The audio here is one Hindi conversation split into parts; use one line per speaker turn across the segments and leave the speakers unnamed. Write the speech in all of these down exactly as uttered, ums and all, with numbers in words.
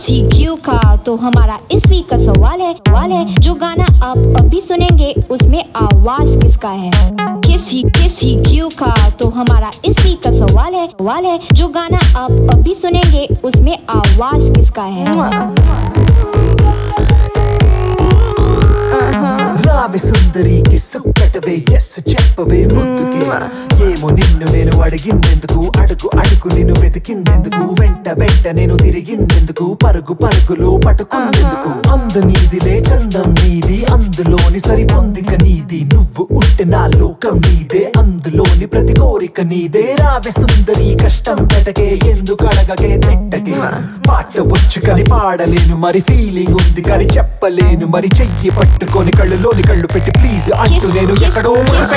किसी क्यों का तो हमारा इस वीक का सवाल है सवाल है जो गाना आप अभी सुनेंगे उसमें आवाज किसका है। किसी किसी क्यों का तो हमारा इस वीक का सवाल है सवाल है जो गाना आप अभी सुनेंगे उसमें आवाज किसका है।
రావే సుందరి కిస్సు పెట్టవే ఎస్ చెప్పవే ముద్దుకే ఏమో నిన్ను నేను అడిగిందెందుకు అడుగు అడుగు నిన్ను వెతికిందెందుకు వెంట వెంట నేను తిరిగిందెందుకు పరుగు పరుగులో పట్టుకుందెందుకు అంద నీదిలే చందం నీది అందులోని సరిపొందిక నీది నువ్వు ఉంటే నా లోకం నీదే అందులోని ప్రతి కోరిక నీదే రావే సుందరి కష్టం పెట్టకే ఎందుకు అడగకే తిట్టకే పాట వచ్చు కానీ పాడలేను మరి ఫీలింగ్ ఉంది కానీ చెప్పలేను మరి చెయ్యి పట్టుకొని కళ్ళలోని కళ్ళు పెట్టి ప్లీజ్ అంటూ నేను ఎక్కడో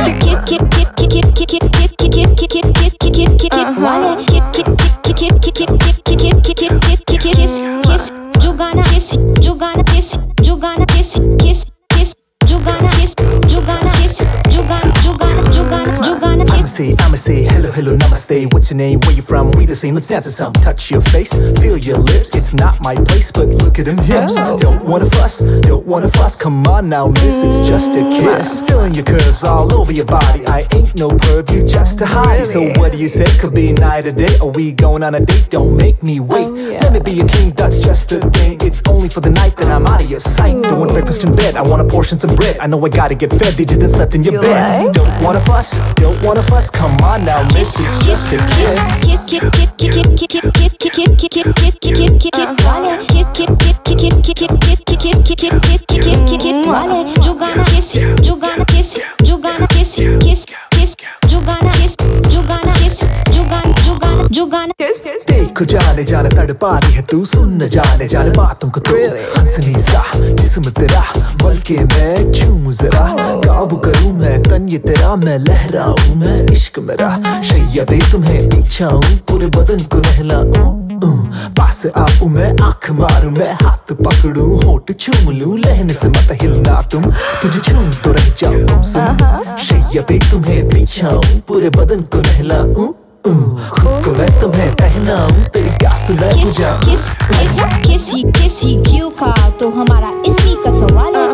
Say, I'ma say hello, hello, namaste. What's your name? Where you from? We the same. Let's dance to some. Touch your face, feel your lips. It's not my place, but look at them hips. Oh. Don't wanna fuss, don't wanna fuss. Come on now, miss. It's just a kiss. Feeling your curves all over your body. I ain't no perv, you just a hottie. So what do you say? Could be night or day. Are we going on a date? Don't make me wait. Oh, yeah. Let me be a king. That's just a thing. It's only for the night that I'm out of your sight. Ooh. Don't want breakfast in bed. I want a portion of bread. I know I gotta get fed. Did you then slept in your you bed? Like? Don't wanna fuss, don't wanna fuss. Come on now, miss, it's just a kiss. देखो जाने जाने तड़पा रही है तू सुन न जाने जाने बातों को तू हंसनी सा जिस्म तेरा बल्कि मैं झूमूं जरा काबू करूं मैं तन ये तेरा मैं लहराऊं मैं इश्क मेरा शैया दे तुम्हें पीछाऊं पूरे बदन को नहलाऊं पास आऊं मैं आंख मारूं मैं हाथ पकड़ूं होठ चूम लूं लहन से मत हिलना तुम तुझे छूं तो रह जाऊं तुम सुन शैया पे तुम्हें पीछाऊं पूरे बदन को नहलाऊं खुद को मैं तुम्हें पहनाऊं तेरी प्यास मैं बुझाऊं।
किसी किसी क्यों का तो हमारा इस वीक का सवाल है